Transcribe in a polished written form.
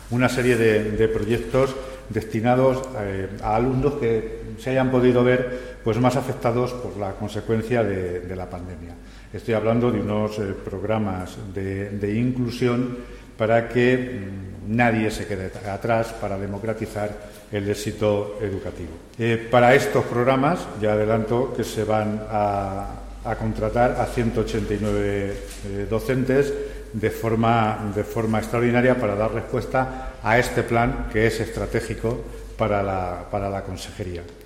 una serie de proyectos destinados a alumnos que se hayan podido ver pues más afectados por la consecuencia de la pandemia. Estoy hablando de unos programas de inclusión para que nadie se quede atrás, para democratizar el éxito educativo. Para estos programas, ya adelanto que se van a contratar a 189 docentes de forma extraordinaria para dar respuesta a este plan que es estratégico para la consejería.